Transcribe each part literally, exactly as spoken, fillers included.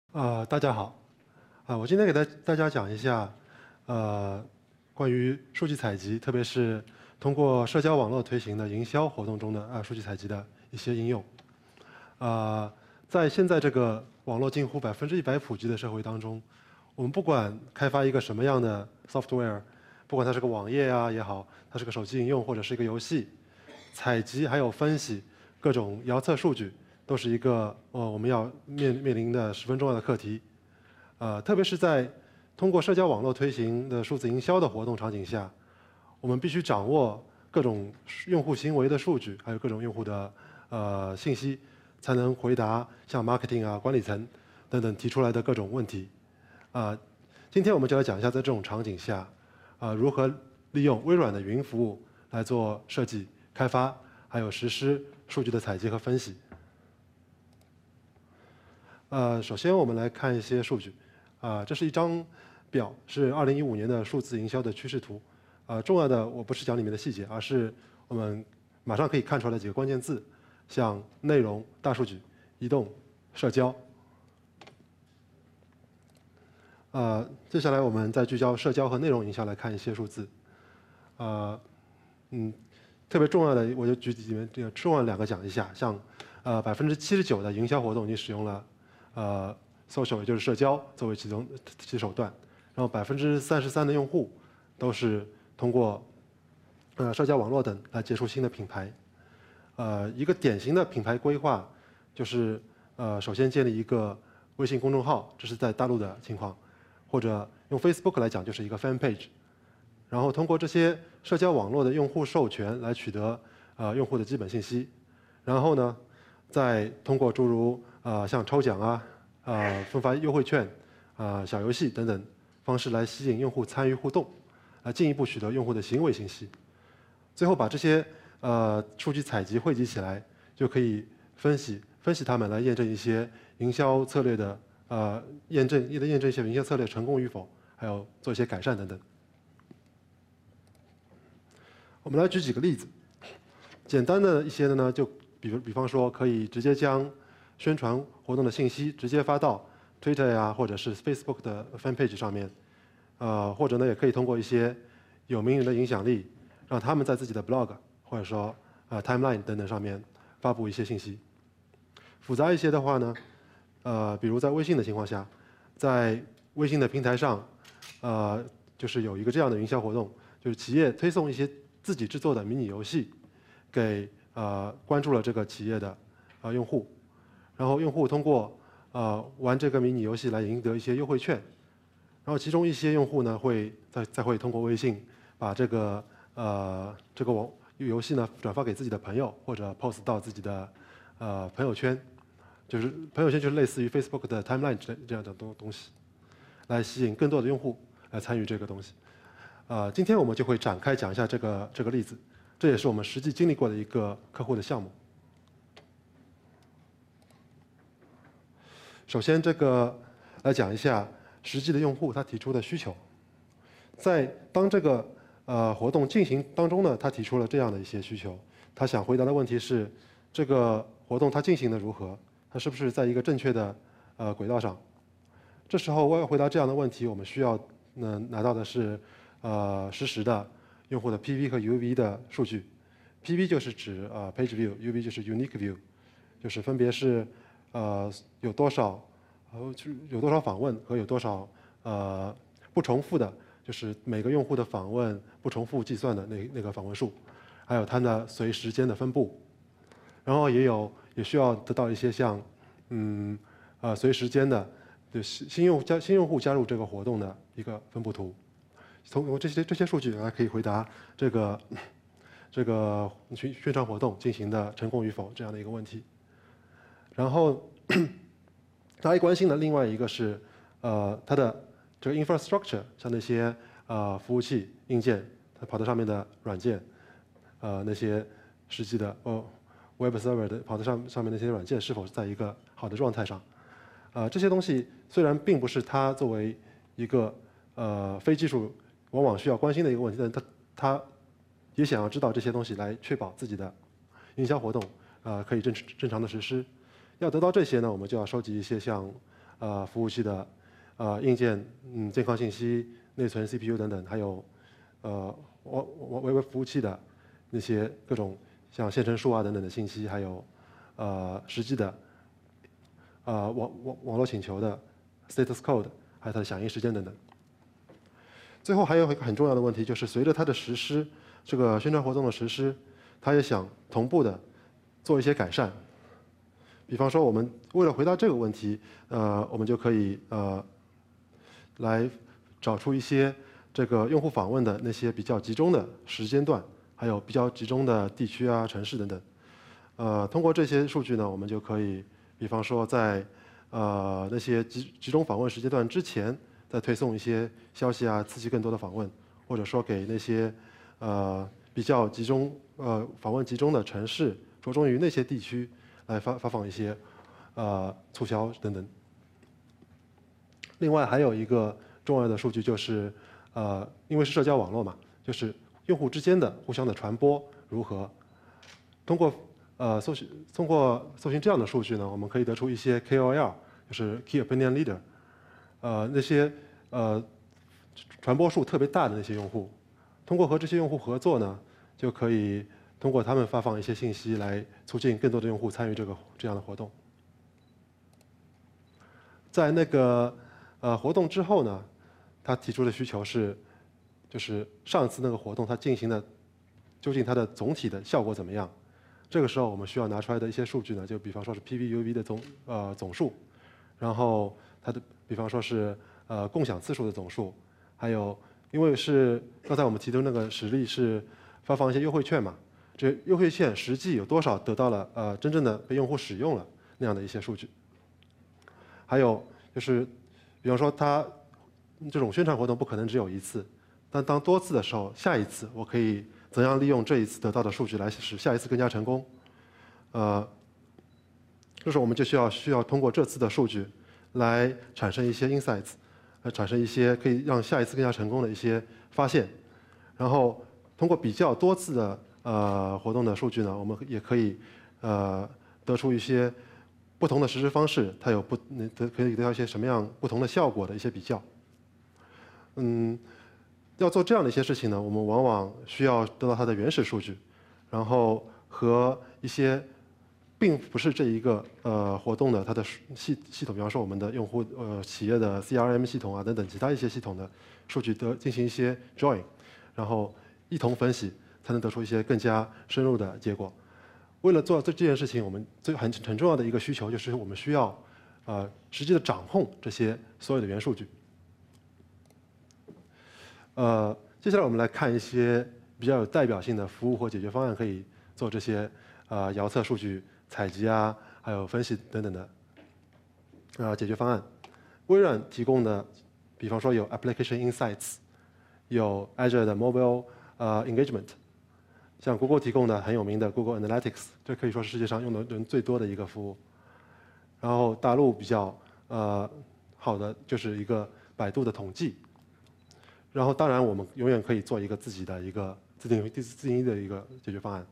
呃，大家好，啊、我今天给大大家讲一下，呃，关于数据采集，特别是通过社交网络推行的营销活动中的啊、数据采集的一些应用。啊、在现在这个网络近乎百分之一百普及的社会当中，我们不管开发一个什么样的 software，不管它是个网页啊也好，它是个手机应用或者是一个游戏，采集还有分析各种遥测数据，都是一个呃我们要面面临的十分重要的课题。呃，特别是在通过社交网络推行的数字营销的活动场景下，我们必须掌握各种用户行为的数据，还有各种用户的呃信息，才能回答像 marketing 啊、管理层等等提出来的各种问题。啊、今天我们就来讲一下在这种场景下，啊、如何利用微软的云服务来做设计、开发，还有实施数据的采集和分析。呃，首先我们来看一些数据。啊、这是一张表，是二零一五年的数字营销的趋势图。呃，重要的我不是讲里面的细节，而是我们马上可以看出来的几个关键字，像内容、大数据、移动、社交。呃，接下来我们再聚焦社交和内容营销来看一些数字。呃，嗯，特别重要的，我就举里面这个重要的两个讲一下，像呃百分之七十九的营销活动已经使用了呃 social， 也就是社交作为其中其手段，然后百分之三十三的用户都是通过呃社交网络等来接触新的品牌。呃，一个典型的品牌规划就是呃首先建立一个微信公众号，这是在大陆的情况，或者用 Facebook 来讲就是一个 fan page。然后通过这些社交网络的用户授权来取得呃用户的基本信息，然后呢，再通过诸如呃像抽奖啊、呃分发优惠券、啊、小游戏等等方式来吸引用户参与互动，来进一步取得用户的行为信息，最后把这些呃数据采集汇集起来，就可以分析分析它们来验证一些营销策略的呃验证验证一些营销策略成功与否，还有做一些改善等等。我们来举几个例子，简单的一些的呢，就比如比方说，可以直接将宣传活动的信息直接发到 Twitter 呀，或者是 Facebook 的 fan page 上面，呃，或者呢，也可以通过一些有名人的影响力，让他们在自己的 blog 或者说呃 timeline 等等上面发布一些信息。复杂一些的话呢，呃，比如在微信的情况下，在微信的平台上，呃，就是有一个这样的营销活动，就是企业推送一些自己制作的迷你游戏，给呃关注了这个企业的呃用户，然后用户通过呃玩这个迷你游戏来赢得一些优惠券，然后其中一些用户呢会再再会通过微信把这个呃这个网游戏呢转发给自己的朋友，或者 post 到自己的呃朋友圈，就是朋友圈就是类似于 Facebook 的 timeline 这这样的东东西，来吸引更多的用户来参与这个东西。呃，今天我们就会展开讲一下这个这个例子，这也是我们实际经历过的一个客户的项目。首先，这个来讲一下实际的用户他提出的需求。在当这个呃活动进行当中呢，他提出了这样的一些需求，他想回答的问题是：这个活动它进行的如何？它是不是在一个正确的呃轨道上？这时候，为了回答这样的问题，我们需要呢拿到的是呃实时的用户的 P V 和 U V 的数据。P V 就是指呃 Page View，U V 就是 Unique View，就是分别是呃有多少呃有多少访问和有多少呃不重复的，就是每个用户的访问不重复计算的那那个访问数，还有它的随时间的分布。然后也有也需要得到一些像嗯呃随时间的就新新用加新用户加入这个活动的一个分布图。通过这些这些数据来可以回答这个这个宣宣传活动进行的成功与否这样的一个问题。然后大家关心的另外一个是呃它的这个 infrastructure， 像那些呃服务器硬件，它跑到上面的软件，呃那些实际的哦 web server 的跑到上上面那些软件是否是在一个好的状态上。呃，这些东西虽然并不是它作为一个呃非技术往往需要关心的一个问题，但它它也想要知道这些东西来确保自己的营销活动呃可以正正常的实施。要得到这些呢，我们就要收集一些像呃服务器的呃硬件、嗯健康信息、内存、C P U 等等，还有呃微微微服务器的那些各种像线程数啊等等的信息，还有呃实际的呃网网网络请求的 status code， 还有它的响应时间等等。最后还有一个很重要的问题，就是随着它的实施，这个宣传活动的实施，它也想同步的做一些改善。比方说，我们为了回答这个问题，呃，我们就可以呃来找出一些这个用户访问的那些比较集中的时间段，还有比较集中的地区啊、城市等等。呃，通过这些数据呢，我们就可以，比方说在呃那些集集中访问时间段之前，再推送一些消息啊，刺激更多的访问，或者说给那些呃比较集中呃访问集中的城市，着重于那些地区来发发放一些呃促销等等。另外还有一个重要的数据就是呃因为是社交网络嘛，就是用户之间的互相的传播如何。通过呃搜寻通过搜寻这样的数据呢，我们可以得出一些 K O L， 就是 Key Opinion Leader， 呃那些呃传播数特别大的那些用户，通过和这些用户合作呢，就可以通过他们发放一些信息来促进更多的用户参与这个这样的活动。在那个呃活动之后呢，他提出的需求是，就是上次那个活动它进行的究竟它的总体的效果怎么样？这个时候我们需要拿出来的一些数据呢，就比方说是 P V U V 的总呃总数，然后它的比方说是呃共享次数的总数，还有因为是刚才我们提的那个实例是发放一些优惠券嘛，这优惠券实际有多少得到了呃真正的被用户使用了那样的一些数据，还有就是比方说它这种宣传活动不可能只有一次，但当多次的时候，下一次我可以怎样利用这一次得到的数据来使下一次更加成功？呃，这时候我们就需要需要通过这次的数据来产生一些 insights， 来产生一些可以让下一次更加成功的一些发现。然后通过比较多次的呃活动的数据呢，我们也可以呃得出一些不同的实施方式，它有不得可以得到一些什么样不同的效果的一些比较。嗯。要做这样的一些事情呢，我们往往需要得到它的原始数据，然后和一些并不是这一个呃活动的它的系系统，比方说我们的用户呃企业的 C R M 系统啊等等其他一些系统的数据得进行一些 join， 然后一同分析，才能得出一些更加深入的结果。为了做这这件事情，我们最很很重要的一个需求就是我们需要呃实际的掌控这些所有的元数据。呃，接下来我们来看一些比较有代表性的服务或解决方案，可以做这些呃遥测数据采集啊，还有分析等等的呃解决方案。微软提供的，比方说有 Application Insights， 有 Azure 的 Mobile 呃 Engagement， 像 Google 提供的很有名的 Google Analytics， 这可以说是世界上用的人最多的一个服务。然后大陆比较呃好的就是一个百度的统计。然后，当然，我们永远可以做一个自己的一个自定自自定义的一个解决方案。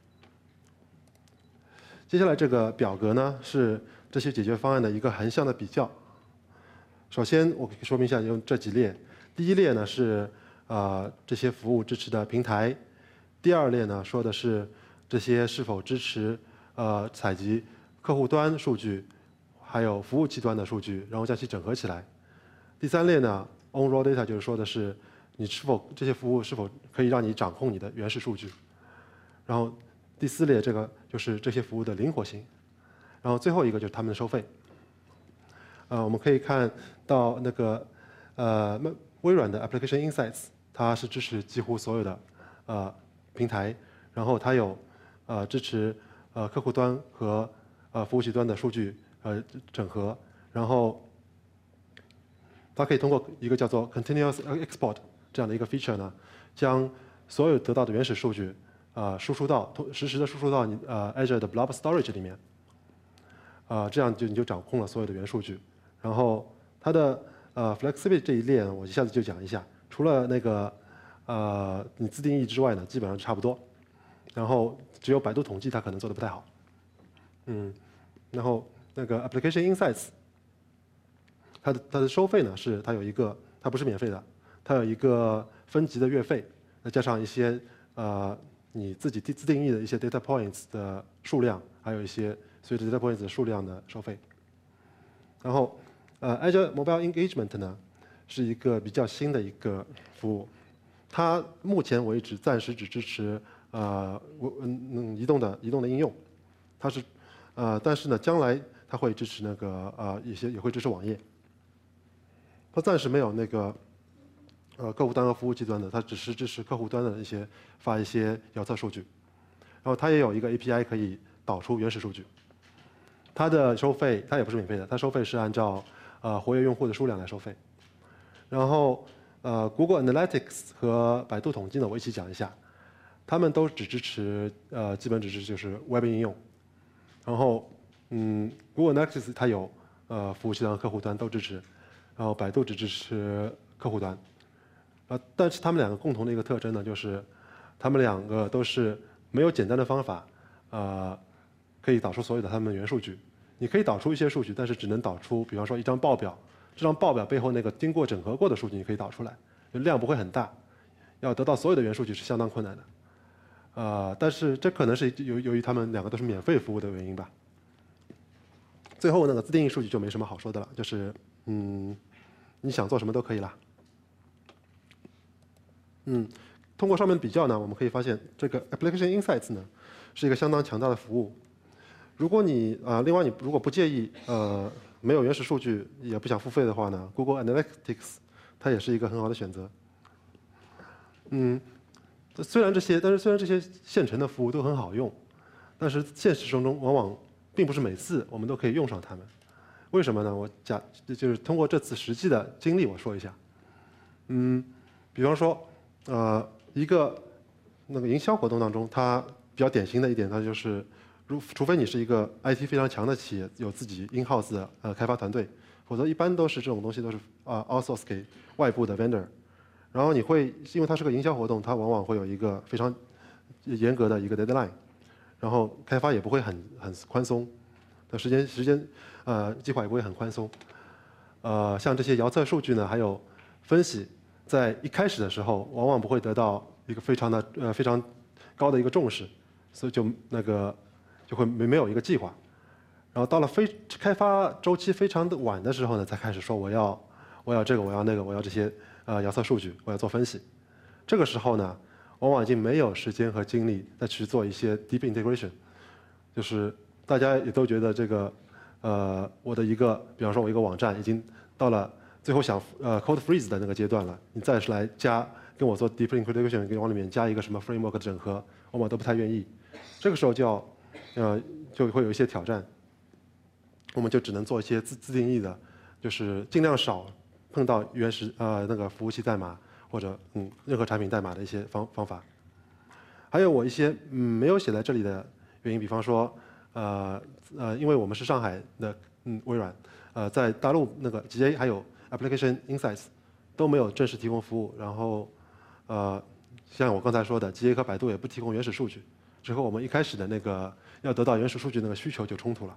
接下来这个表格呢，是这些解决方案的一个横向的比较。首先，我可以说明一下，用这几列。第一列呢是啊、呃、这些服务支持的平台，第二列呢说的是这些是否支持呃采集客户端数据，还有服务器端的数据，然后将其整合起来。第三列呢。On raw data 就是说的是你是否这些服务是否可以让你掌控你的原始数据，然后第四列这个就是这些服务的灵活性，然后最后一个就是他们的收费。呃，我们可以看到那个呃微软的 Application Insights， 它是支持几乎所有的呃平台，然后它有呃支持呃客户端和呃服务器端的数据呃整合，然后。它可以通过一个叫做 Continuous Export 这样的一个 feature 呢，将所有得到的原始数据，呃，输出到实时的输出到你呃 Azure 的 Blob Storage 里面，啊、呃，这样就你就掌控了所有的原数据。然后它的呃 Flexibility 这一列呢，我一下子就讲一下，除了那个呃你自定义之外呢，基本上差不多。然后只有百度统计它可能做的不太好，嗯，然后那个 Application Insights。 它的它的收费呢是它有一个，它不是免费的，它有一个分级的月费，再加上一些呃你自己自定义的一些 data points 的数量，还有一些随着 data points 的数量的收费。然后呃 Azure Mobile Engagement 呢是一个比较新的一个服务，它目前为止暂时只支持呃嗯嗯移动的移动的应用，它是呃但是呢将来它会支持那个呃一些也会支持网页。它暂时没有那个呃客户端和服务器端的，它只是支持客户端的一些发一些遥测数据，然后它也有一个 A P I 可以导出原始数据。它的收费它也不是免费的，它收费是按照呃活跃用户的数量来收费。然后呃 Google Analytics 和百度统计呢，我一起讲一下，他们都只支持呃基本只是就是 Web 应用。然后嗯 Google Analytics 它有呃服务器端和客户端都支持，然后百度只支持客户端。呃，但是他们两个共同的一个特征呢，就是他们两个都是没有简单的方法，呃，可以导出所有的他们的原数据。你可以导出一些数据，但是只能导出，比方说一张报表，这张报表背后那个经过整合过的数据，你可以导出来，量不会很大，要得到所有的原数据是相当困难的。呃，但是这可能是由由于他们两个都是免费服务的原因吧。最后那个自定义数据就没什么好说的了，就是嗯，你想做什么都可以啦。嗯，通过上面的比较呢，我们可以发现这个 Application Insights 呢是一个相当强大的服务。如果你啊、呃，另外你如果不介意呃没有原始数据，也不想付费的话呢 ，Google Analytics 它也是一个很好的选择。嗯，虽然这些，但是虽然这些现成的服务都很好用，但是现实生中往往并不是每次我们都可以用上它们。为什么呢？我假就是通过这次实际的经历我说一下。嗯，比方说呃一个那个营销活动当中，它比较典型的一点，它就是如除非你是一个 I T 非常强的企业，有自己 in-house 的呃开发团队，否则一般都是这种东西都是啊、呃、outsource 给外部的 vendor。然后你会因为它是个营销活动，它往往会有一个非常严格的一个 deadline， 然后开发也不会很很宽松，的时间时间呃计划也不会很宽松。呃，像这些遥测数据呢，还有分析，在一开始的时候往往不会得到一个非常的呃非常高的一个重视，所以就那个就会没没有一个计划。然后到了非开发周期非常的晚的时候呢，才开始说我要我要这个我要那个我要这些呃遥测数据，我要做分析。这个时候呢，往往已经没有时间和精力再去做一些 deep integration， 就是大家也都觉得这个呃我的一个比方说我一个网站已经到了最后想呃 code freeze 的那个阶段了，你再是来加跟我做 deep integration， 给往里面加一个什么 framework 的整合，往往都不太愿意。这个时候就要呃就会有一些挑战。我们就只能做一些自自定义的，就是尽量少碰到原始呃那个服务器代码或者嗯任何产品代码的一些方方法。还有我一些嗯没有写在这里的原因，比方说呃呃，因为我们是上海的嗯微软，呃在大陆那个 G A 还有 Application Insights 都没有正式提供服务，然后呃像我刚才说的 G A 和百度也不提供原始数据，之后我们一开始的那个要得到原始数据那个需求就冲突了。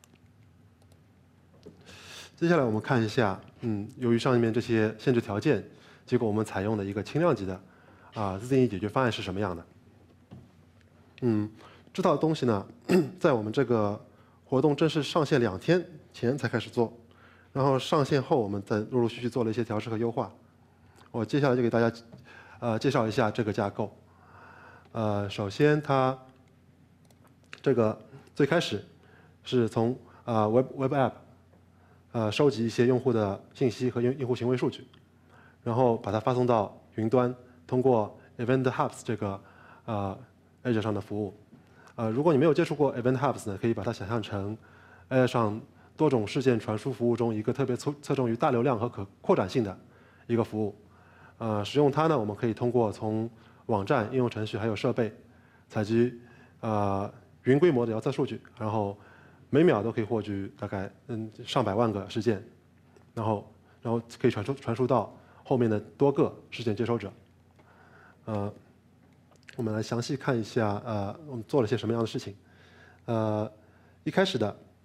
接下来我们看一下，嗯，由于上面这些限制条件，结果我们采用的一个轻量级的啊自定义解决方案是什么样的？嗯，这套东西呢，在我们这个活动正式上线两天前才开始做，然后上线后我们再陆陆续续做了一些调试和优化。我接下来就给大家呃介绍一下这个架构。呃，首先它这个最开始是从啊 Web Web App。呃，收集一些用户的信息和用用户行为数据，然后把它发送到云端，通过 Event Hubs 这个呃 Azure 上的服务。呃，如果你没有接触过 Event Hubs 呢，可以把它想象成 Azure 上多种事件传输服务中一个特别侧侧重于大流量和可扩展性的一个服务。呃，使用它呢，我们可以通过从网站、应用程序还有设备采集呃云规模的遥测数据，然后每秒都可以获取大概嗯上百万个事件，然后然后可以传输传输到后面的多个事件接收者。呃，我们来详细看一下呃我们做了些什么样的事情。呃，一开始的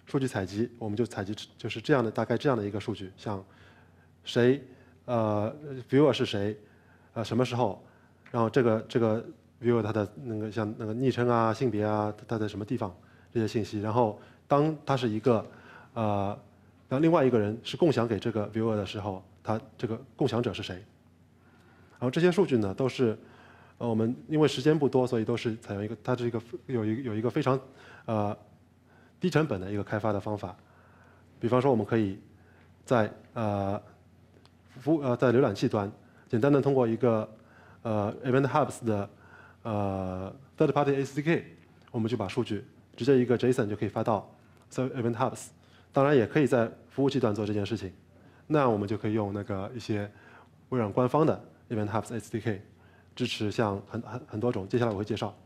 数据采集，我们就采集就是这样的大概这样的一个数据，像谁呃 viewer 是谁，呃什么时候，然后这个这个 viewer 他的那个像那个昵称啊、性别啊，他在什么地方这些信息，然后当他是一个呃，当另外一个人是共享给这个 viewer 的时候，他这个共享者是谁？然后这些数据呢，都是呃我们因为时间不多，所以都是采用一个它是一个有一个有一个非常呃低成本的一个开发的方法。比方说，我们可以在呃服务呃在浏览器端简单的通过一个呃 Event Hubs 的呃 third party A C K， 我们就把数据直接一个 JSON 就可以发到 Event Hubs。当然也可以在服务器端做这件事情，那我们就可以用那个一些微软官方的 Event Hubs S D K， 支持像很很很多种，接下来我会介绍。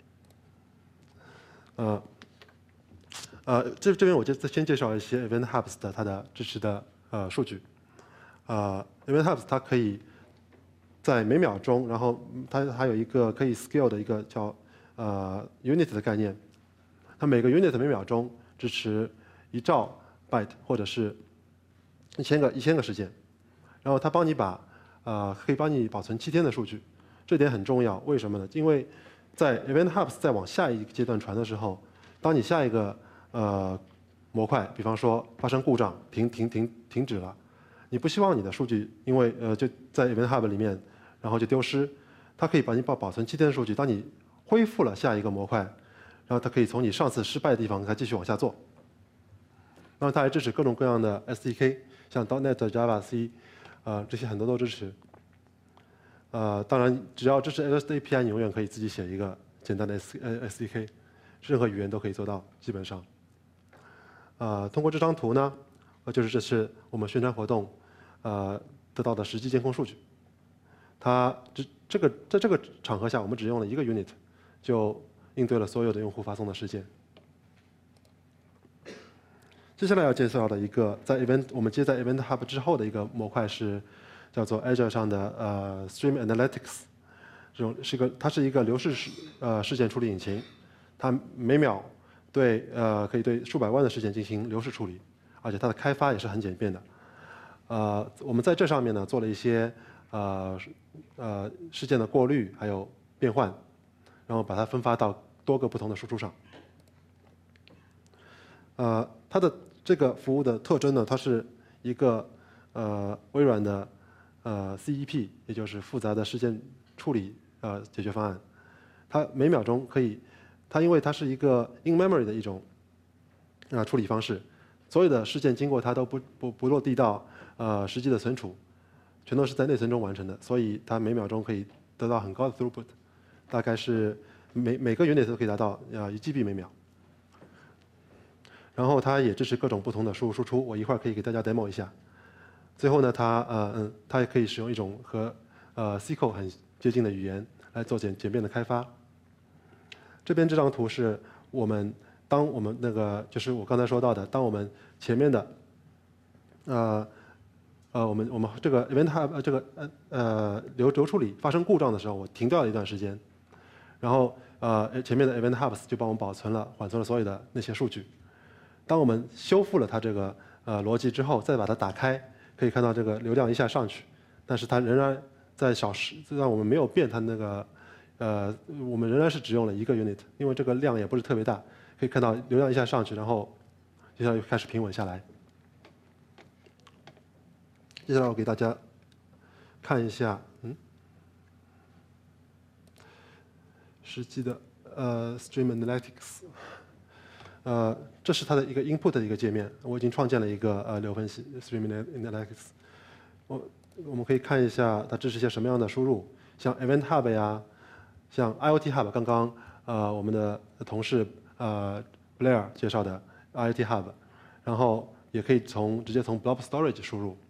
呃呃，这这边我就先介绍一些 Event Hubs 的它的支持的呃数据。呃 ，Event Hubs 它可以在每秒钟，然后它还有一个可以 scale 的一个叫呃 unit 的概念，它每个 unit 每秒钟支持一兆 byte 或者是一千个一千个事件，然后它帮你把呃可以帮你保存七天的数据，这点很重要。为什么呢？因为在 Event Hubs 再往下一个阶段传的时候，当你下一个呃模块，比方说发生故障，停停停停止了，你不希望你的数据因为呃就在 Event Hub 里面，然后就丢失，它可以把你保保存七天的数据，当你恢复了下一个模块，然后它可以从你上次失败的地方再继续往下做。然后它还支持各种各样的 S D K， 像 .NET、Java、C， 呃这些很多都支持。呃，当然只要支持 REST A P I， 你永远可以自己写一个简单的 S 呃 S D K， 任何语言都可以做到，基本上。呃，通过这张图呢，呃，就是这是我们宣传活动，呃，得到的实际监控数据。它这这个在这个场合下，我们只用了一个 unit， 就应对了所有的用户发送的事件。接下来要介绍的一个在 event 我们接在 Event Hub 之后的一个模块是叫做 Azure 上的呃 Stream Analytics， 这种是一个它是一个流式事呃事件处理引擎，它每秒对呃可以对数百万的事件进行流式处理，而且它的开发也是很简便的。呃，我们在这上面呢做了一些呃呃事件的过滤还有变换，然后把它分发到多个不同的输出上。呃，它的这个服务的特征呢，它是一个呃微软的呃 C E P， 也就是复杂的事件处理呃解决方案。它每秒钟可以，它因为它是一个 in memory 的一种啊、呃、处理方式，所有的事件经过它都不不不落地到呃实际的存储，全都是在内存中完成的，所以它每秒钟可以得到很高的 throughput， 大概是每每个 unit 都可以达到呃一 G B 每秒。然后它也支持各种不同的输入输出，我一会儿可以给大家 demo 一下。最后呢，它呃嗯，它也可以使用一种和呃 S Q L 很接近的语言来做简简便的开发。这边这张图是我们当我们那个就是我刚才说到的，当我们前面的呃呃我们我们这个 Event Hub 呃这个呃呃流流处理发生故障的时候，我停掉了一段时间，然后呃前面的 Event Hubs 就帮我们保存了缓存了所有的那些数据。当我们修复了它这个呃逻辑之后，再把它打开，可以看到这个流量一下上去，但是它仍然在小时，让我们没有变它那个呃，我们仍然是只用了一个 unit， 因为这个量也不是特别大，可以看到流量一下上去，然后接下来又开始平稳下来。接下来我给大家看一下，嗯，实际的呃 Stream Analytics。呃，这是它的一个 input 的一个界面，我已经创建了一个呃流分析 Stream Analytics。我我们可以看一下它支持些什么样的输入，像 Event Hub 呀，像 I O T Hub， 刚刚呃我们的同事呃 Blair 介绍的 I O T Hub， 然后也可以从直接从 Blob Storage 输入，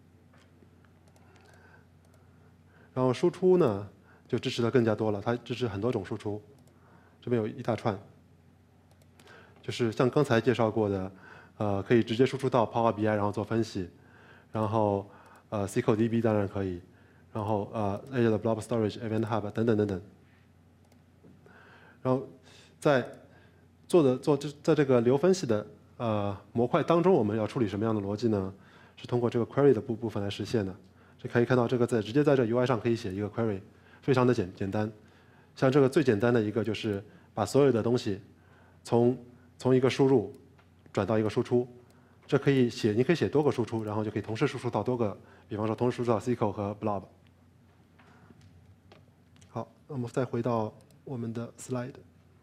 然后输出呢就支持的更加多了，它支持很多种输出，这边有一大串。就是像刚才介绍过的，呃，可以直接输出到 Power B I， 然后做分析，然后呃 S Q L D B 当然可以，然后呃 Azure 的 Blob Storage、Event Hub 等等等等。然后在做的做这在这个流分析的呃模块当中我们要处理什么样的逻辑呢？是通过这个 query 的部部分来实现的。这可以看到这个在直接在这 U I 上可以写一个 query， 非常的简简单。像这个最简单的一个就是把所有的东西从从一个输入转到一个输出，这可以写，你可以写多个输出，然后就可以同时输出到多个，比方说同时输出到 S Q L 和 Blob。好，那么再回到我们的 slide。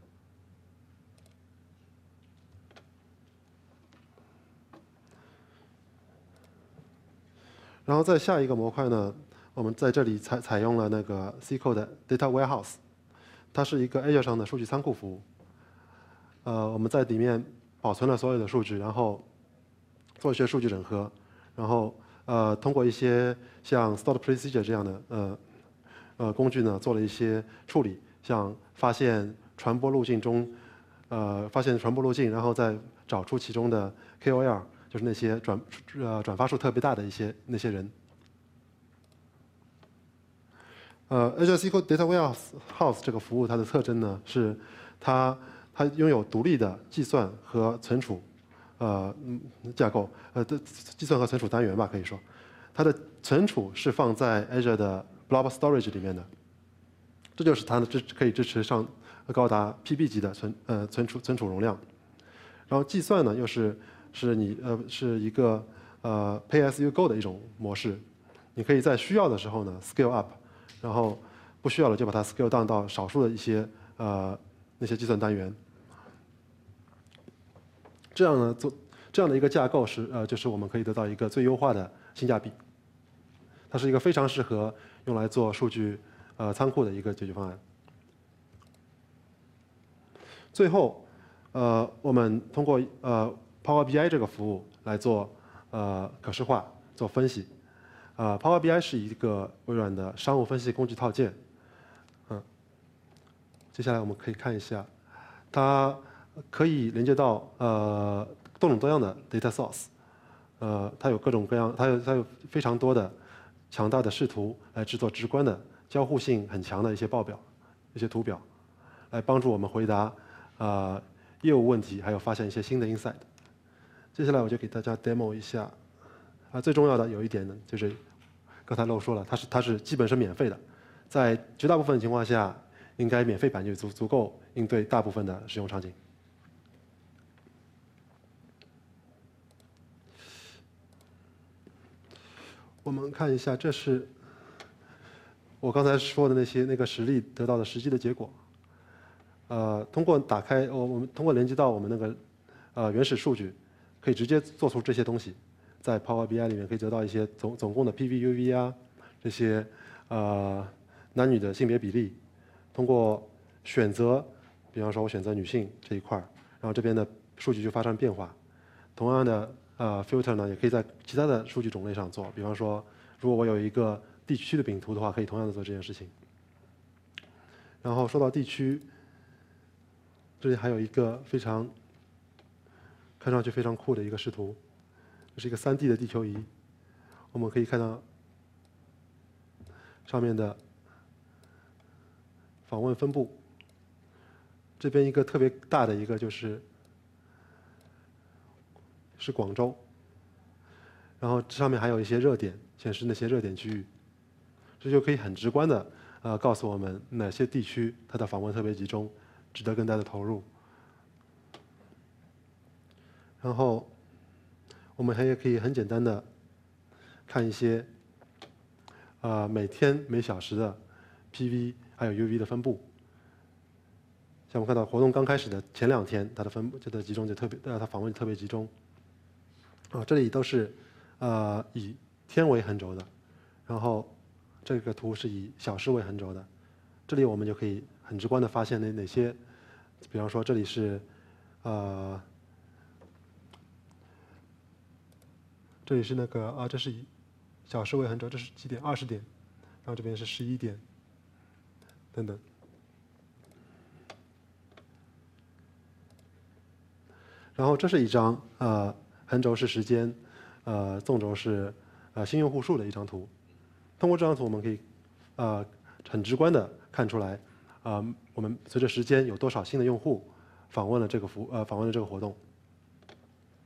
然后在下一个模块呢，我们在这里采采用了那个 S Q L 的 Data Warehouse， 它是一个 Azure 上的数据仓库服务。呃，我们在里面保存了所有的数据，然后做一些数据整合，然后呃通过一些像 Stored Procedure 这样的呃呃工具呢，做了一些处理，像发现传播路径中呃发现传播路径，然后再找出其中的 K O L。就是那些转呃转发数特别大的一些那些人。呃 ，Azure S Q L Data Warehouse 这个服务它的特征呢是它它拥有独立的计算和存储呃架构，呃的计算和存储单元吧，可以说，它的存储是放在 Azure 的 Blob Storage 里面的，这就是它的支可以支持上高达 P B 级的存呃存储存储容量。然后计算呢又是是你呃是一个呃 Pay as you go 的一种模式，你可以在需要的时候呢 scale up， 然后不需要了就把它 scale down 到少数的一些呃那些计算单元。这样呢做这样的一个架构是呃就是我们可以得到一个最优化的性价比，它是一个非常适合用来做数据呃仓库的一个解决方案。最后呃我们通过呃Power B I 这个服务来做呃可视化、做分析。呃 Power B I 是一个微软的商务分析工具套件。嗯，接下来我们可以看一下，它可以连接到呃多种多样的 data source。呃，它有各种各样，它有它有非常多的强大的视图来制作直观的、交互性很强的一些报表、一些图表，来帮助我们回答呃业务问题，还有发现一些新的 insight。接下来我就给大家 demo 一下，啊，最重要的有一点呢，就是刚才漏说了，它是它是基本是免费的，在绝大部分情况下，应该免费版就足足够应对大部分的使用场景。我们看一下，这是我刚才说的那些那个实例得到的实际的结果。呃，通过打开我我们通过连接到我们那个呃原始数据。可以直接做出这些东西，在 Power B I 里面可以得到一些总总共的 P V U V 啊，这些呃男女的性别比例，通过选择，比方说我选择女性这一块儿，然后这边的数据就发生变化。同样的呃 filter 呢，也可以在其他的数据种类上做，比方说如果我有一个地区的饼图的话，可以同样的做这件事情。然后说到地区，这里还有一个非常看上去非常酷的一个视图，这是一个 三 D 的地球仪，我们可以看到上面的访问分布。这边一个特别大的一个就是是广州，然后这上面还有一些热点，显示那些热点区域，这就可以很直观的呃告诉我们哪些地区它的访问特别集中，值得更大的投入。然后我们还也可以很简单的看一些呃每天每小时的 P V 还有 U V 的分布。像我们看到活动刚开始的前两天，它的分布这的集中就特别呃它访问特别集中。啊，这里都是呃以天为横轴的，然后这个图是以小时为横轴的。这里我们就可以很直观的发现哪哪些，比方说这里是呃。这里是那个啊，这是以小时为横轴，这是几点？二十点，然后这边是十一点，等等。然后这是一张呃横轴是时间，呃纵轴是呃新用户数的一张图。通过这张图，我们可以呃很直观的看出来，啊、呃、我们随着时间有多少新的用户访问了这个服呃访问了这个活动。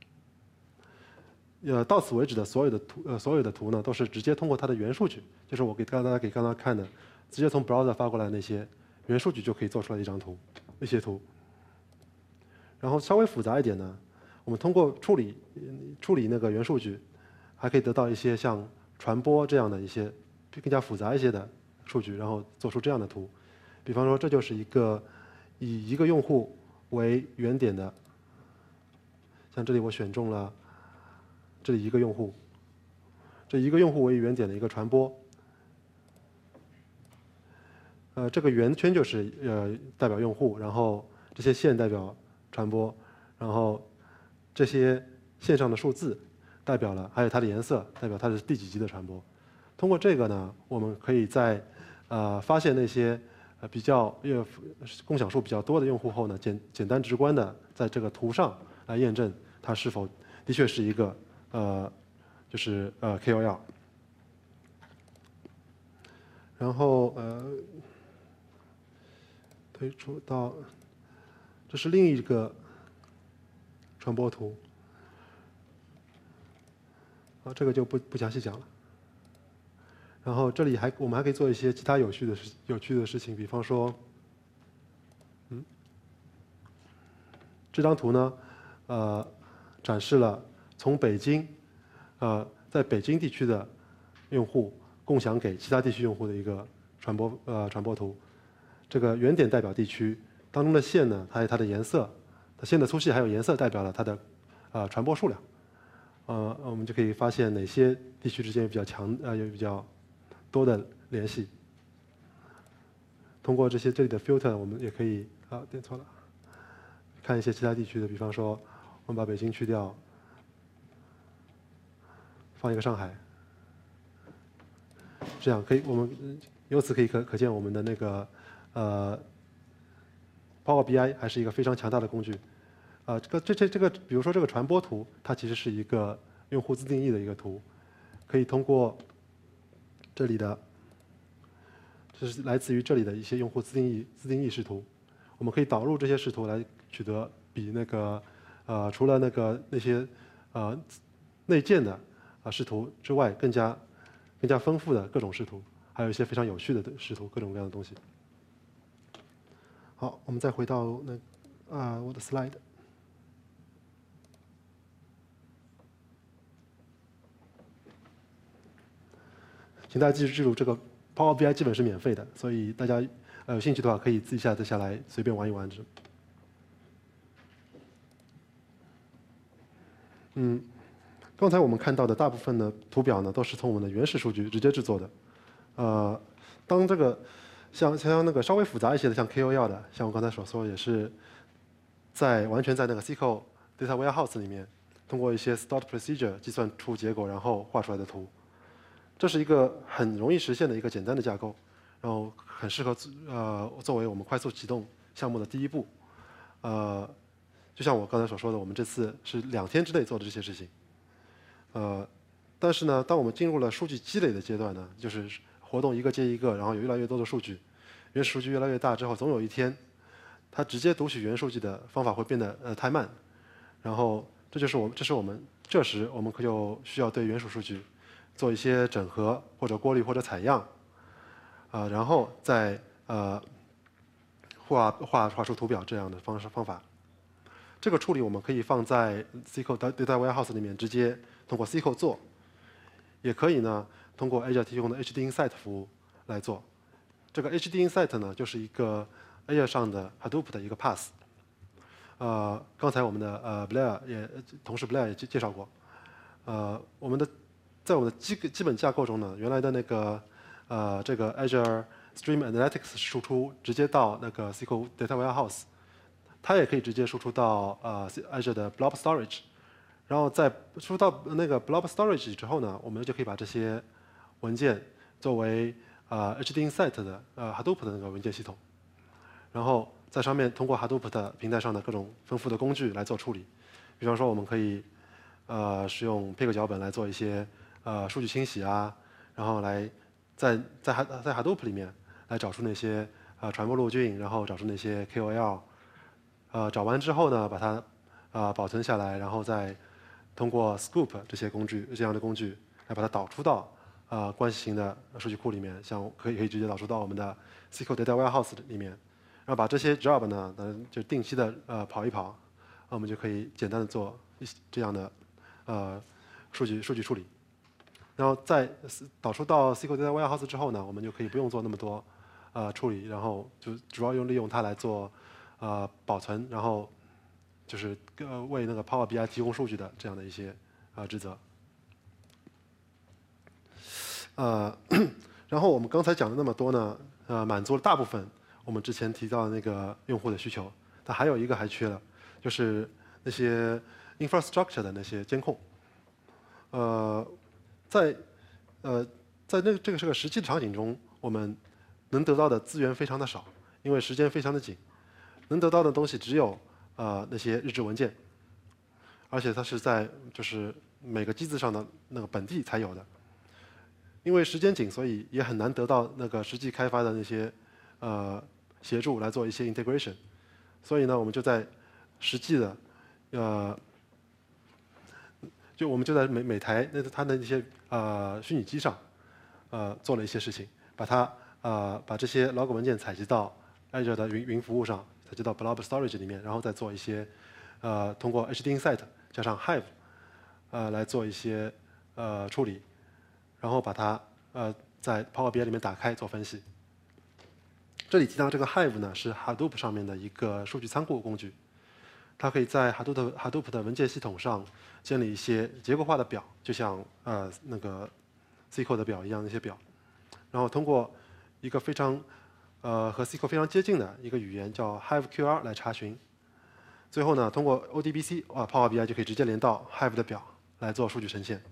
呃，到此为止的所有的图，呃，所有的图呢，都是直接通过它的原数据，就是我给大家给刚刚看的，直接从 browser 发过来的那些原数据就可以做出来一张图，一些图。然后稍微复杂一点呢，我们通过处理处理那个原数据，还可以得到一些像传播这样的一些更加复杂一些的数据，然后做出这样的图。比方说，这就是一个以一个用户为原点的，像这里我选中了。这里一个用户，这一个用户为原点的一个传播，呃，这个圆圈就是呃代表用户，然后这些线代表传播，然后这些线上的数字代表了，还有它的颜色代表它是第几级的传播。通过这个呢，我们可以在呃发现那些呃比较呃共享数比较多的用户后呢，简简单直观的在这个图上来验证它是否的确是一个。呃，就是呃 K O L， 然后呃推出到，这是另一个传播图，啊，这个就不不详细讲了。然后这里还我们还可以做一些其他有趣的事有趣的事情，比方说，嗯，这张图呢，呃，展示了。从北京，呃，在北京地区的用户共享给其他地区用户的一个传播呃传播图。这个原点代表地区当中的线呢，它有它的颜色，它线的粗细还有颜色代表了它的呃传播数量。呃，我们就可以发现哪些地区之间有比较强呃有比较多的联系。通过这些这里的 filter， 我们也可以啊点错了，看一些其他地区的，比方说我们把北京去掉。放一个上海，这样可以，我们由此可以可可见我们的那个呃 Power B I 还是一个非常强大的工具。啊、呃，这个这这这个，比如说这个传播图，它其实是一个用户自定义的一个图，可以通过这里的，这是来自于这里的一些用户自定义自定义视图，我们可以导入这些视图来取得比那个呃除了那个那些呃内建的。啊，视图之外，更加更加丰富的各种视图，还有一些非常有趣的视图，各种各样的东西。好，我们再回到那啊我的 slide， 请大家记住记住，这个 Power B I 基本是免费的，所以大家呃有兴趣的话，可以自己下载下来随便玩一玩。嗯。刚才我们看到的大部分的图表呢，都是从我们的原始数据直接制作的。呃，当这个像像那个稍微复杂一些的，像 K O L 的，像我刚才所说，也是在完全在那个 S Q L Data Warehouse 里面，通过一些 Stored Procedure 计算出结果，然后画出来的图。这是一个很容易实现的一个简单的架构，然后很适合呃作为我们快速启动项目的第一步。呃，就像我刚才所说的，我们这次是两天之内做的这些事情。呃，但是呢，当我们进入了数据积累的阶段呢，就是活动一个接一个，然后有越来越多的数据，原始数据越来越大之后，总有一天，它直接读取原数据的方法会变得呃太慢，然后这就是我这是我们这时我们可就需要对原始数据做一些整合或者过滤或者采样，啊、呃，然后再呃画画画出图表这样的方式方法。这个处理我们可以放在 S Q L Data Warehouse 里面直接。通过 S Q L 做，也可以呢通过 Azure 提供的 H D Insight 服务来做。这个 H D Insight 呢，就是一个 Azure 上的 Hadoop 的一个 pass。呃，刚才我们的呃 Blair 也同事 Blair 也介介绍过。呃，我们的在我们的基基本架构中呢，原来的那个呃这个 Azure Stream Analytics 输出直接到那个 S Q L Data Warehouse， 它也可以直接输出到呃 Azure 的 Blob Storage。然后在输到那个 Blob Storage 之后呢，我们就可以把这些文件作为呃 H D Insight 的呃 Hadoop 的那个文件系统，然后在上面通过 Hadoop 的平台上的各种丰富的工具来做处理。比方说，我们可以呃使用 Pig 脚本来做一些呃数据清洗啊，然后来在在在 Hadoop 里面来找出那些呃传播路径，然后找出那些 K O L， 呃找完之后呢，把它啊、呃、保存下来，然后再通过 Scoop 这些工具这样的工具来把它导出到呃关系型的数据库里面，像可以可以直接导出到我们的 S Q L Data Warehouse 里面，然后把这些 job 呢，嗯，就定期的呃跑一跑，我们就可以简单的做一些这样的呃数据数据处理。然后在导出到 S Q L Data Warehouse 之后呢，我们就可以不用做那么多呃处理，然后就主要用利用它来做呃保存，然后就是呃为那个 Power B I 提供数据的这样的一些呃职责。呃，然后我们刚才讲的那么多呢，呃，满足了大部分我们之前提到的那个用户的需求，但还有一个还缺了，就是那些 infrastructure 的那些监控。呃，在呃在那这个这个实际的场景中，我们能得到的资源非常的少，因为时间非常的紧，能得到的东西只有呃那些日志文件，而且它是在就是每个机子上的那个本地才有的。因为时间紧，所以也很难得到那个实际开发的那些呃协助来做一些 integration。所以呢，我们就在实际的呃，就我们就在每每台那它的一些呃虚拟机上呃做了一些事情，把它呃把这些 log 文件采集到 Azure 的云云服务上，采集到 Blob Storage 里面，然后再做一些呃通过 H D Insight 加上 Hive 呃来做一些呃处理。然后把它呃在 Power B I 里面打开做分析。这里提到这个 Hive 呢是 Hadoop 上面的一个数据仓库工具，它可以在 Hadoop 的 Hadoop 的文件系统上建立一些结构化的表，就像呃那个 S Q L 的表一样的一些表，然后通过一个非常呃和 S Q L 非常接近的一个语言叫 Hive Q R 来查询。最后呢，通过 O D B C 啊 Power B I 就可以直接连到 Hive 的表来做数据呈现。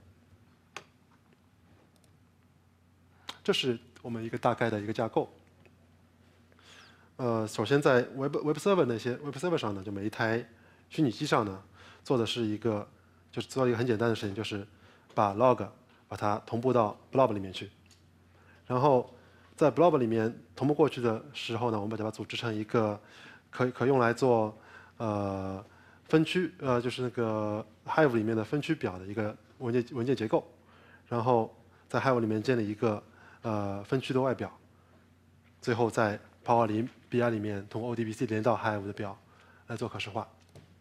这是我们一个大概的一个架构。呃，首先在 Web Web Server 那些 Web Server 上呢，就每一台虚拟机上呢，做的是一个，就是做一个很简单的事情，就是把 log 把它同步到 Blob 里面去。然后在 Blob 里面同步过去的时候呢，我们把它组织成一个可可用来做呃分区呃就是那个 Hive 里面的分区表的一个文件文件结构，然后在 Hive 里面建立一个呃分区的外表，最后在 Power B I 里面通过 O D B C 连到 Hive 的表来做可视化。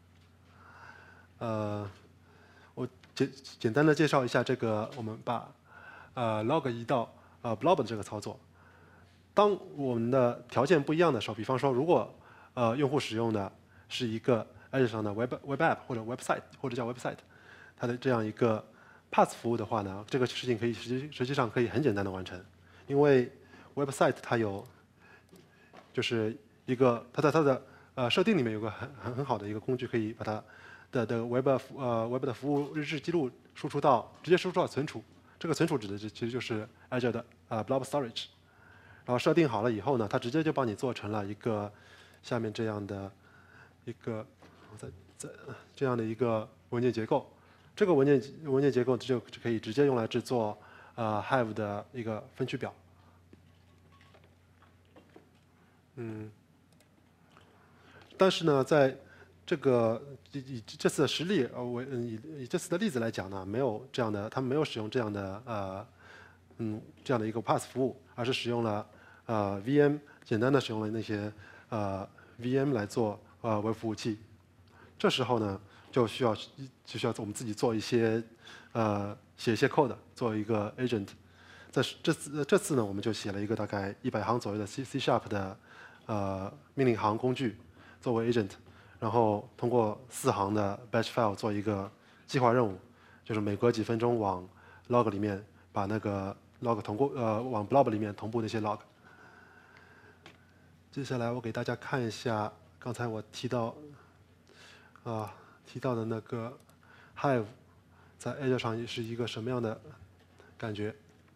呃，我简简单的介绍一下这个我们把呃 log 移到呃 Blob 的这个操作。当我们的条件不一样的时候，比方说如果呃用户使用的是一个 Azure 上的 Web Web App 或者 Website 或者叫 Website， 它的这样一个 Pass 服务的话呢，这个事情可以实际实际上可以很简单的完成，因为 Website 它有就是一个它在它的呃设定里面有个很很很好的一个工具，可以把它的的 Web 呃 Web 的服务日志记录输出到直接输出到存储，这个存储指的其实就是 Azure 的呃 Blob Storage。然后设定好了以后呢，它直接就帮你做成了一个下面这样的一个在在这样的一个文件结构。这个文件文件结构就可以直接用来制作呃 Hive 的一个分区表。嗯，但是呢，在这个以以这次的实例呃为以以这次的例子来讲呢，没有这样的，他们没有使用这样的呃嗯这样的一个 Pass 服务，而是使用了呃 V M 简单的使用了那些呃 V M 来做呃为服务器。这时候呢，就需要就需要我们自己做一些呃写一些 code， 做一个 agent。在这次这次呢，我们就写了一个大概一百行左右的 C C Sharp 的呃命令行工具作为 agent， 然后通过四行的 batch file 做一个计划任务，就是每隔几分钟往 log 里面把那个 log 同步呃往 blob 里面同步那些 log。接下来我给大家看一下刚才我提到啊提到的那个 Hive 在 Azure 上是一个什么样的感觉。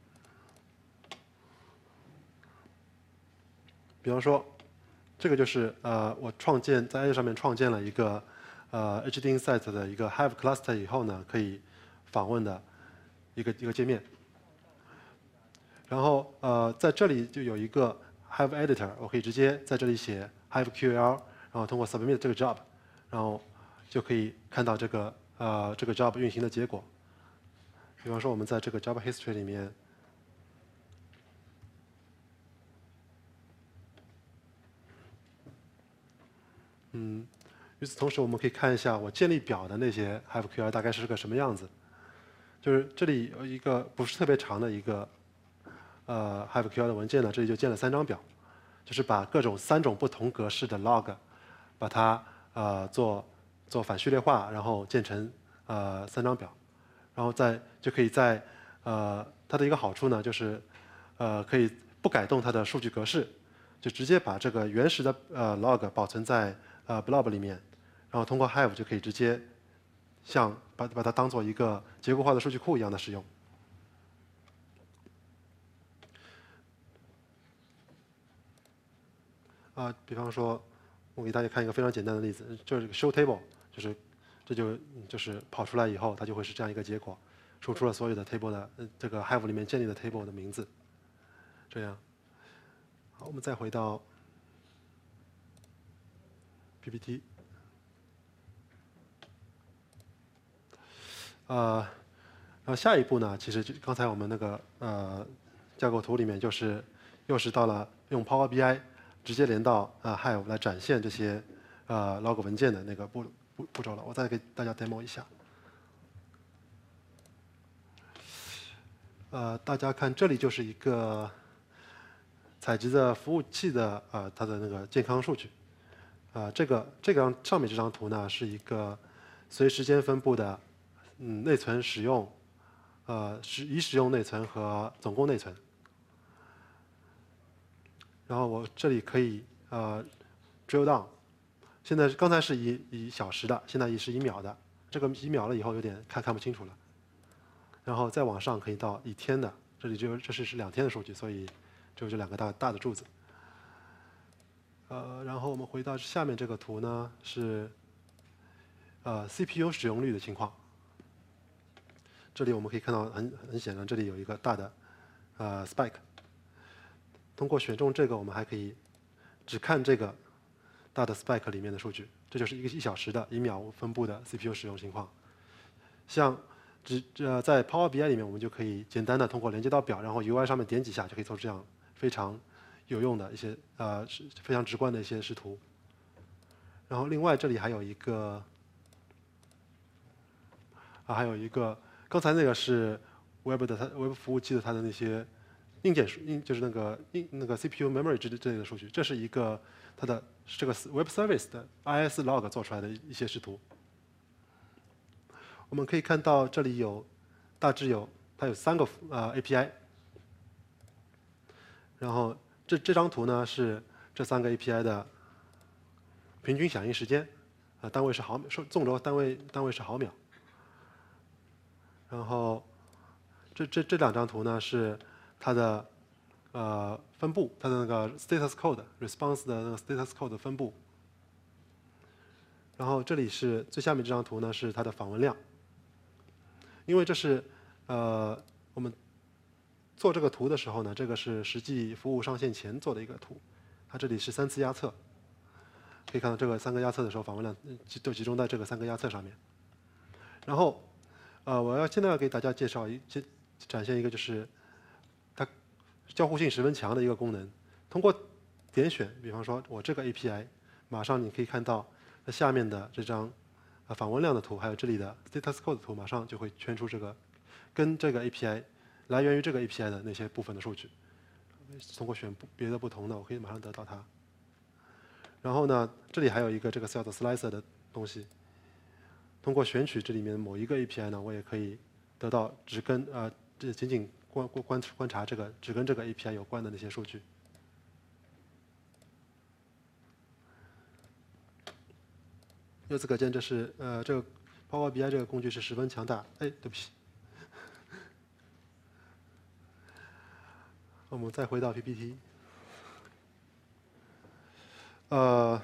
比方说，这个就是呃我创建在 Azure 上面创建了一个呃 H D Insight 的一个 Hive cluster 以后呢，可以访问的一个一个界面。然后呃在这里就有一个 Hive Editor， 我可以直接在这里写 Hive Q L， 然后通过 Submit 这个 job， 然后就可以看到这个呃这个 job 运行的结果。比方说，我们在这个 job history 里面，嗯，与此同时，我们可以看一下我建立表的那些 HiveQL 大概是个什么样子。就是这里有一个不是特别长的一个呃 HiveQL 的文件呢，这里就建了三张表，就是把各种三种不同格式的 log， 把它呃做做反序列化，然后建成呃三张表，然后再就可以在呃它的一个好处呢，就是呃可以不改动它的数据格式，就直接把这个原始的呃 log 保存在呃 blob 里面，然后通过 Hive 就可以直接像把把它当做一个结构化的数据库一样的使用。啊、比方说，我给大家看一个非常简单的例子，就是这个 show table， 就是这就就是跑出来以后，它就会是这样一个结果，输出了所有的 table 的呃这个 Hive 里面建立的 table 的名字，这样。好，我们再回到 P P T。呃，然后下一步呢，其实就刚才我们那个呃架构图里面，就是又是到了用 Power B I 直接连到呃 Hive 来展现这些呃 log 文件的那个步步步骤了。我再给大家 demo 一下。呃，大家看这里就是一个采集的服务器的呃它的那个健康数据。啊、这个这个张上面这张图呢是一个随时间分布的嗯内存使用，呃使已使用内存和总共内存。然后我这里可以呃 drill down，现在刚才是以以小时的，现在也是以秒的，这个一秒了以后有点看看不清楚了。然后再往上可以到一天的，这里只有这是是两天的数据，所以只有这两个大大的柱子。呃，然后我们回到下面这个图呢是呃 C P U 使用率的情况。这里我们可以看到很很显然，这里有一个大的呃 spike。通过选中这个，我们还可以只看这个大的 spike 里面的数据，这就是一个一小时的以秒分布的 C P U 使用情况。像只呃在 Power B I 里面，我们就可以简单的通过连接到表，然后 U I 上面点几下，就可以做出这样非常有用的一些呃是非常直观的一些视图。然后另外这里还有一个啊还有一个刚才那个是 Web 的它 Web 服务器的它的那些硬件数硬就是那个硬那个 C P U memory 之之类的数据，这是一个它的这个 Web Service 的 I S log 做出来的一些视图。我们可以看到这里有大致有它有三个呃 A P I， 然后这这张图呢是这三个 A P I 的平均响应时间，呃单位是毫秒，纵轴单位单位是毫秒。然后这这这两张图呢是它的呃分布，它的那个 status code response 的那个 status code 的分布。然后这里是最下面这张图呢是它的访问量，因为这是呃我们做这个图的时候呢，这个是实际服务上线前做的一个图，它这里是三次压测，可以看到这个三个压测的时候访问量就集中在这个三个压测上面。然后呃我要现在要给大家介绍一展现一个就是它交互性十分强的一个功能，通过点选，比方说我这个 A P I， 马上你可以看到它下面的这张呃访问量的图，还有这里的 status code 的图，马上就会圈出这个跟这个 A P I 来源于这个 A P I 的那些部分的数据。通过选别的不同的，我可以马上得到它。然后呢，这里还有一个这个 Sales Slicer 的东西，通过选取这里面某一个 A P I 呢，我也可以得到只跟呃这仅仅观观观察这个只跟这个 A P I 有关的那些数据。由此可见，这是呃这个 Power B I 这个工具是十分强大。哎，对不起。我们再回到 P P T。呃，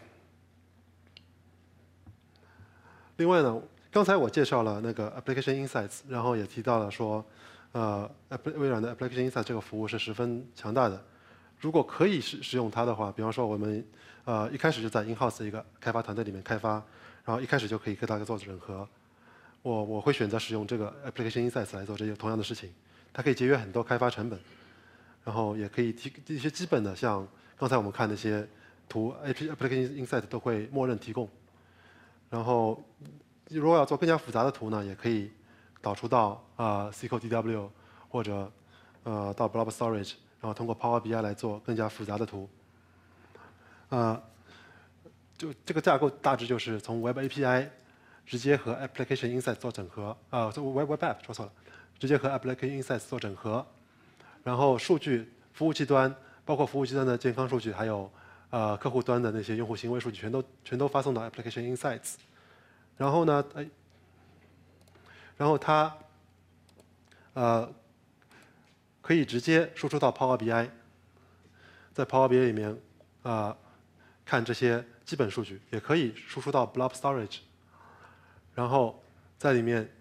另外呢，刚才我介绍了那个 Application Insights， 然后也提到了说，呃，微软的 Application Insights 这个服务是十分强大的。如果可以使使用它的话，比方说我们呃一开始就在 in-house 的一个开发团队里面开发，然后一开始就可以跟大家做整合。 我我会选择使用这个 Application Insights 来做这些同样的事情。它可以节约很多开发成本，然后也可以提一些基本的，像刚才我们看那些图 ，Application Insights 都会默认提供。然后如果要做更加复杂的图呢，也可以导出到啊、呃、S Q L D W 或者呃到 Blob Storage， 然后通过 Power B I 来做更加复杂的图。啊、呃，就这个架构大致就是从 Web A P I 直接和 Application Insights 做整合，啊、呃、，Web Web App 说错了，直接和 Application Insights 做整合，然后数据服务器端包括服务器端的健康数据，还有呃客户端的那些用户行为数据，全都全都发送到 Application Insights。然后呢，哎，然后它呃可以直接输出到 Power B I， 在 Power B I 里面啊、呃、看这些基本数据，也可以输出到 Blob Storage， 然后在里面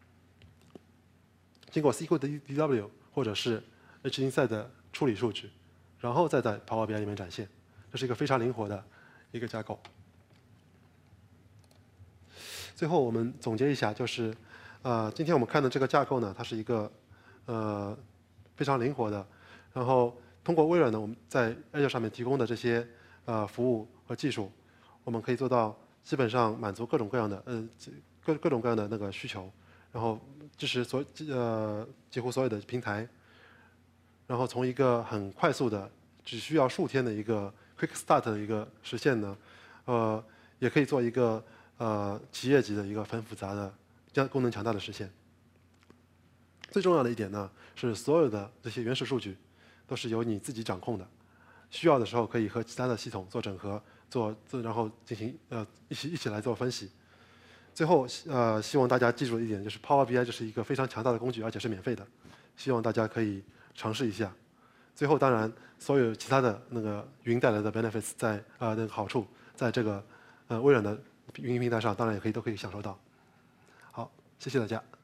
经过 S Q L D W 或者是 H Insight 的处理数据，然后再在 Power B I 里面展现。这是一个非常灵活的一个架构。最后我们总结一下，就是呃，今天我们看的这个架构呢，它是一个呃非常灵活的，然后通过微软呢我们在 Azure 上面提供的这些呃服务和技术，我们可以做到基本上满足各种各样的呃各各种各样的那个需求，然后支持所呃几乎所有的平台，然后从一个很快速的只需要数天的一个 Quick Start 的一个实现呢，呃也可以做一个呃企业级的一个很复杂的、将功能强大的实现。最重要的一点呢，是所有的这些原始数据都是由你自己掌控的，需要的时候可以和其他的系统做整合，做做然后进行呃一起一起来做分析。最后呃希望大家记住一点，就是 Power B I 这是一个非常强大的工具，而且是免费的，希望大家可以尝试一下。最后当然所有其他的那个云带来的 benefits 在呃那个好处，在这个呃微软的云平台上，当然也可以都可以享受到。好，谢谢大家。